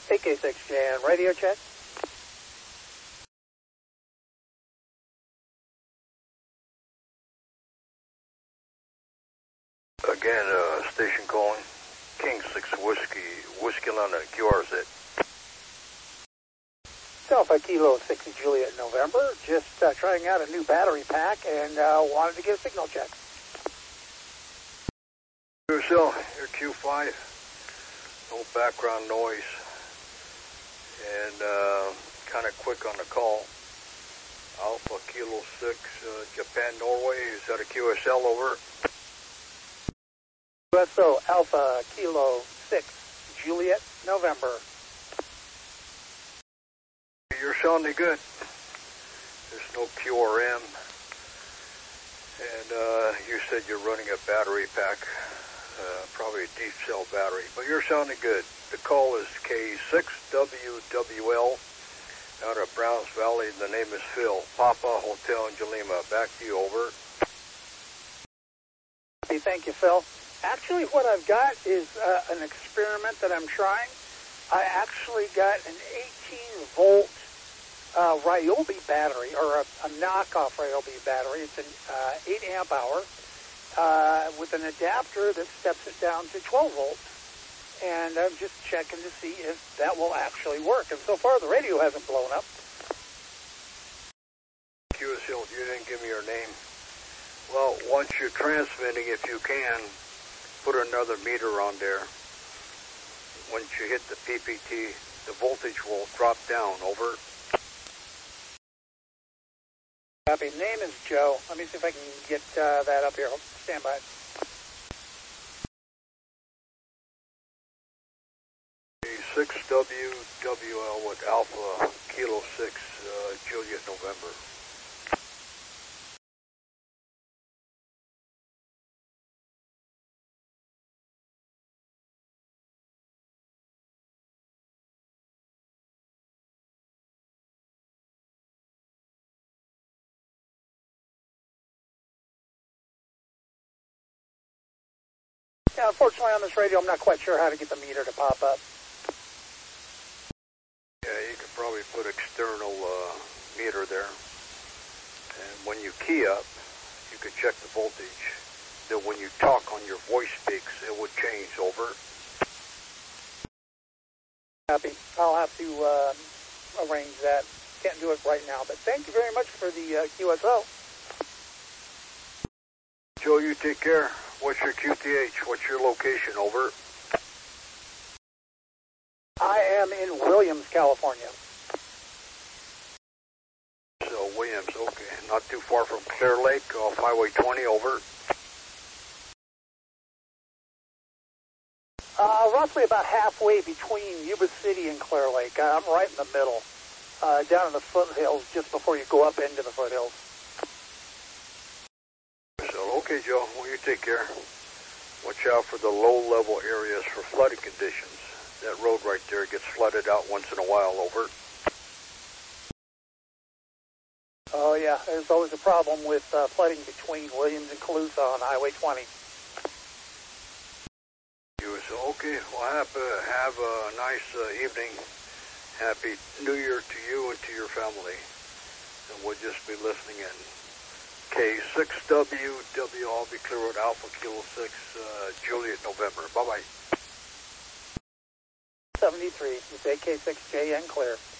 AK6JN, radio check. Again, station calling. King 6 Whiskey London, QRZ. Alpha Kilo 6 Juliet November, just trying out a new battery pack and wanted to get a signal check. Yourself, your Q5, no background noise, and kind of quick on the call. Alpha Kilo 6, Japan, Norway, is that a QSL over? USO Alpha Kilo 6 Juliet November. You're sounding good. There's no QRM. And you said you're running a battery pack, probably a deep cell battery, but you're sounding good. The call is K6WWL out of Browns Valley. The name is Phil. Papa Hotel in Jalima. Back to you, over. Hey, thank you, Phil. Actually, what I've got is an experiment that I'm trying. I actually got an 18-volt Ryobi battery, or a knockoff Ryobi battery. It's an 8 amp hour with an adapter that steps it down to 12 volts. And I'm just checking to see if that will actually work. And so far, the radio hasn't blown up. QSL, you didn't give me your name. Well, once you're transmitting, if you can, put another meter on there. Once you hit the PPT, the voltage will drop down, over. Copy. Name is Joe. Let me see if I can get that up here. Stand by. K6WWL with Alpha Kilo 6, Juliet, November. Yeah, unfortunately, on this radio, I'm not quite sure how to get the meter to pop up. Yeah, you could probably put external meter there. And when you key up, you could check the voltage. Then when you talk on your voice speaks, it would change, over. Copy. I'll have to arrange that. Can't do it right now, but thank you very much for the QSO. Joe, you take care. What's your QTH? What's your location, over? I am in Williams, California. So, Williams, okay. Not too far from Clear Lake, off Highway 20, over. Roughly about halfway between Yuba City and Clear Lake. I'm right in the middle, down in the foothills, just before you go up into the foothills. So, okay, Joe, well, you take care. Watch out for the low-level areas for flooding conditions. That road right there gets flooded out once in a while, over. Oh, yeah, there's always a problem with flooding between Williams and Calusa on Highway 20. Okay, well, have a nice evening. Happy New Year to you and to your family. And we'll just be listening in. K6WW, I'll be clear with Alpha Kilo 6, Juliet, November. Bye-bye. 73, it's AK6JN clear.